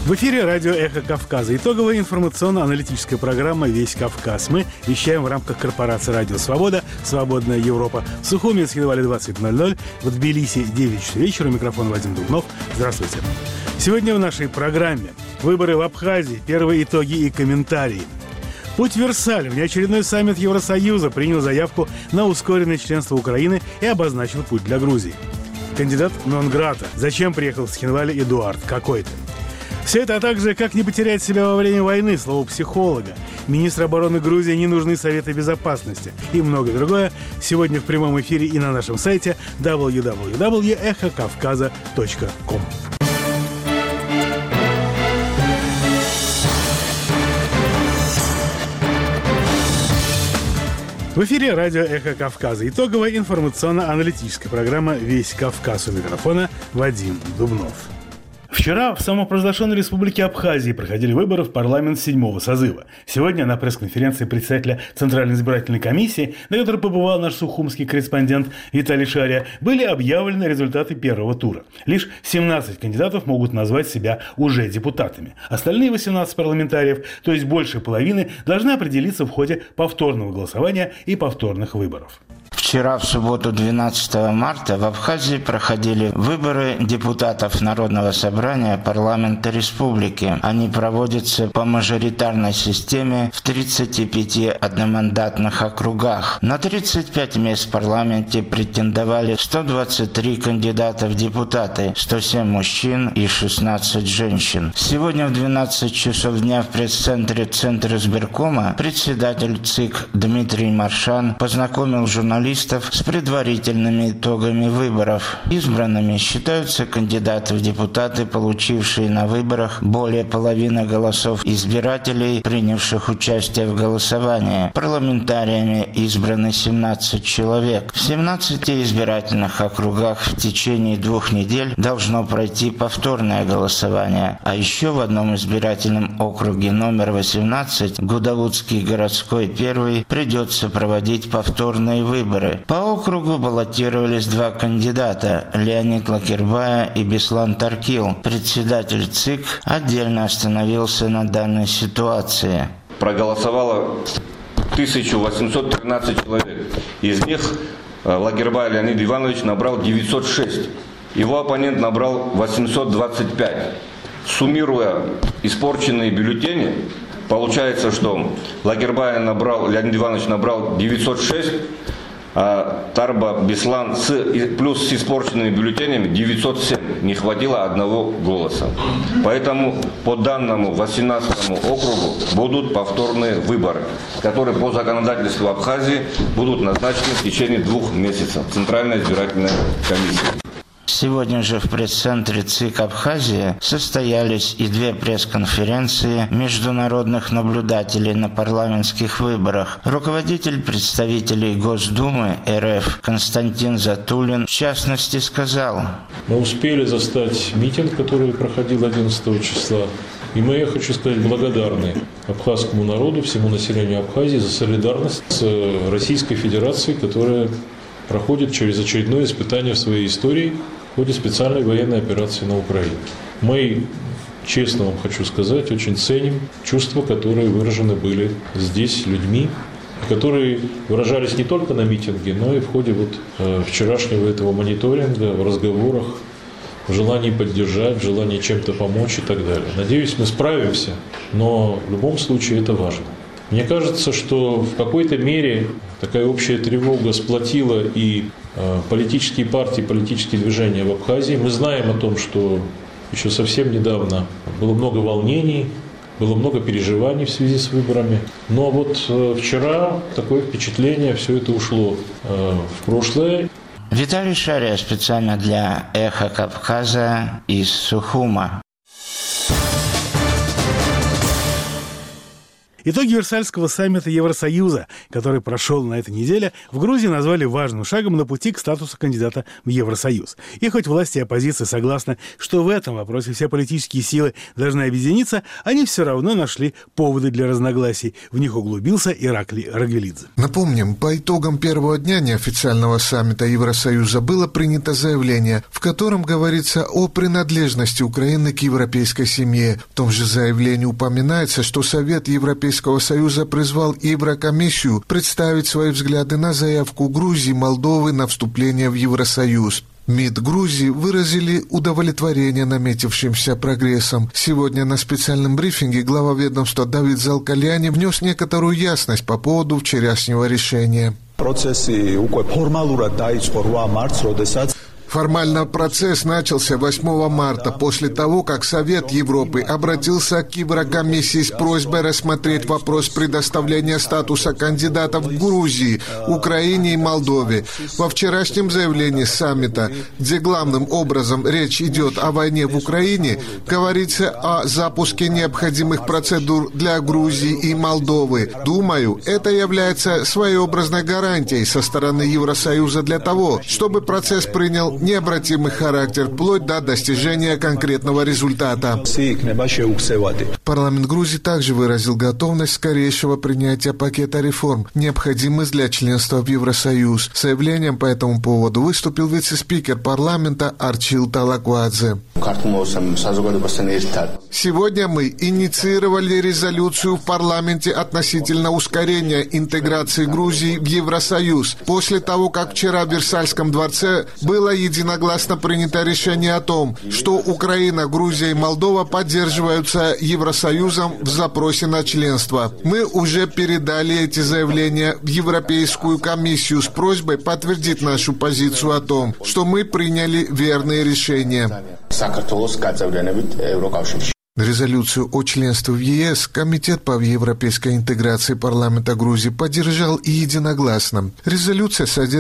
В эфире радио «Эхо Кавказа». Итоговая информационно-аналитическая программа «Весь Кавказ». Мы вещаем в рамках корпорации «Радио Свобода», «Свободная Европа». В Сухуми с Хинвали 20:00, в Тбилиси 9 часов вечера. Микрофон Вадим Дубнов. Здравствуйте. Сегодня в нашей программе выборы в Абхазии, первые итоги и комментарии. Путь в Версаль. Внеочередной саммит Евросоюза принял заявку на ускоренное членство Украины и обозначил путь для Грузии. Кандидат нон-грата. Зачем приехал в Схинвали Эдуард какой-то? Все это, а также как не потерять себя во время войны, слово психолога. Министр обороны Грузии не нужны советы безопасности и многое другое. Сегодня в прямом эфире и на нашем сайте www.echokavkaza.com. В эфире радио «Эхо Кавказа». Итоговая информационно-аналитическая программа «Весь Кавказ». У микрофона Вадим Дубнов. Вчера в самопровозглашенной республике Абхазии проходили выборы в парламент 7-го созыва. Сегодня на пресс-конференции председателя Центральной избирательной комиссии, на которой побывал наш сухумский корреспондент Виталий Шария, были объявлены результаты первого тура. Лишь 17 кандидатов могут назвать себя уже депутатами. Остальные 18 парламентариев, то есть больше половины, должны определиться в ходе повторного голосования и повторных выборов. Вчера, в субботу, 12 марта, в Абхазии проходили выборы депутатов Народного собрания парламента республики. Они проводятся по мажоритарной системе в 35 одномандатных округах. На 35 мест в парламенте претендовали 123 кандидата в депутаты, 107 мужчин и 16 женщин. Сегодня в 12 часов дня в пресс-центре Центра избиркома председатель ЦИК Дмитрий Маршан познакомил журналистов с предварительными итогами выборов. Избранными считаются кандидаты в депутаты, получившие на выборах более половины голосов избирателей, принявших участие в голосовании. Парламентариями избраны 17 человек. В 17 избирательных округах в течение 2 недель должно пройти повторное голосование. А еще в одном избирательном округе номер 18, Гудауцкий городской 1, придется проводить повторные выборы. По округу баллотировались 2 кандидата – Леонид Лакербая и Беслан Таркил. Председатель ЦИК отдельно остановился на данной ситуации. Проголосовало 1813 человек. Из них Лагербай Леонид Иванович набрал 906. Его оппонент набрал 825. Суммируя испорченные бюллетени, получается, что Леонид Иванович набрал 906, а Тарба Беслан плюс с испорченными бюллетенями 907. Не хватило одного голоса. Поэтому по данному 18 округу будут повторные выборы, которые по законодательству Абхазии будут назначены в течение 2 месяцев. Центральная избирательная комиссия. Сегодня же в пресс-центре ЦИК Абхазии состоялись и 2 пресс-конференции международных наблюдателей на парламентских выборах. Руководитель представителей Госдумы РФ Константин Затулин в частности сказал: мы успели застать митинг, который проходил 11 числа. И мы, я хочу сказать, благодарны абхазскому народу, всему населению Абхазии за солидарность с Российской Федерацией, которая проходит через очередное испытание в своей истории в ходе специальной военной операции на Украине. Мы, честно вам хочу сказать, очень ценим чувства, которые выражены были здесь людьми, которые выражались не только на митинге, но и в ходе вчерашнего этого мониторинга, в разговорах, в желании поддержать, в желании чем-то помочь и так далее. Надеюсь, мы справимся, но в любом случае это важно. Мне кажется, что в какой-то мере такая общая тревога сплотила и политические партии, политические движения в Абхазии. Мы знаем о том, что еще совсем недавно было много волнений, было много переживаний в связи с выборами. Но вчера такое впечатление, все это ушло в прошлое. Виталий Шария специально для «Эхо Кавказа» из Сухума. Итоги Версальского саммита Евросоюза, который прошел на этой неделе, в Грузии назвали важным шагом на пути к статусу кандидата в Евросоюз. И хоть власти и оппозиция согласны, что в этом вопросе все политические силы должны объединиться, они все равно нашли поводы для разногласий. В них углубился Ираклий Рагвелидзе. Напомним, по итогам первого дня неофициального саммита Евросоюза было принято заявление, в котором говорится о принадлежности Украины к европейской семье. В том же заявлении упоминается, что Совет Европейского Союза призвал Еврокомиссию представить свои взгляды на заявку Грузии и Молдовы на вступление в Евросоюз. МИД Грузии выразили удовлетворение наметившимся прогрессом. Сегодня на специальном брифинге глава ведомства Давид Залкаляни внес некоторую ясность по поводу вчерашнего решения. Формально процесс начался 8 марта, после того, как Совет Европы обратился к Еврокомиссии с просьбой рассмотреть вопрос предоставления статуса кандидатов Грузии, Украине и Молдове. Во вчерашнем заявлении саммита, где главным образом речь идет о войне в Украине, говорится о запуске необходимых процедур для Грузии и Молдовы. Думаю, это является своеобразной гарантией со стороны Евросоюза для того, чтобы процесс принял необратимый характер, вплоть до достижения конкретного результата. Парламент Грузии также выразил готовность скорейшего принятия пакета реформ, необходимых для членства в Евросоюз. С заявлением по этому поводу выступил вице-спикер парламента Арчил Талаквадзе. Сегодня мы инициировали резолюцию в парламенте относительно ускорения интеграции Грузии в Евросоюз. После того, как вчера в Версальском дворце было единогласно принято решение о том, что Украина, Грузия и Молдова поддерживаются Евросоюзом в запросе на членство. Мы уже передали эти заявления в Европейскую комиссию с просьбой подтвердить нашу позицию о том, что мы приняли верные решения. Резолюцию о членстве в ЕС Комитет по европейской интеграции парламента Грузии поддержал и единогласно. Резолюция содержит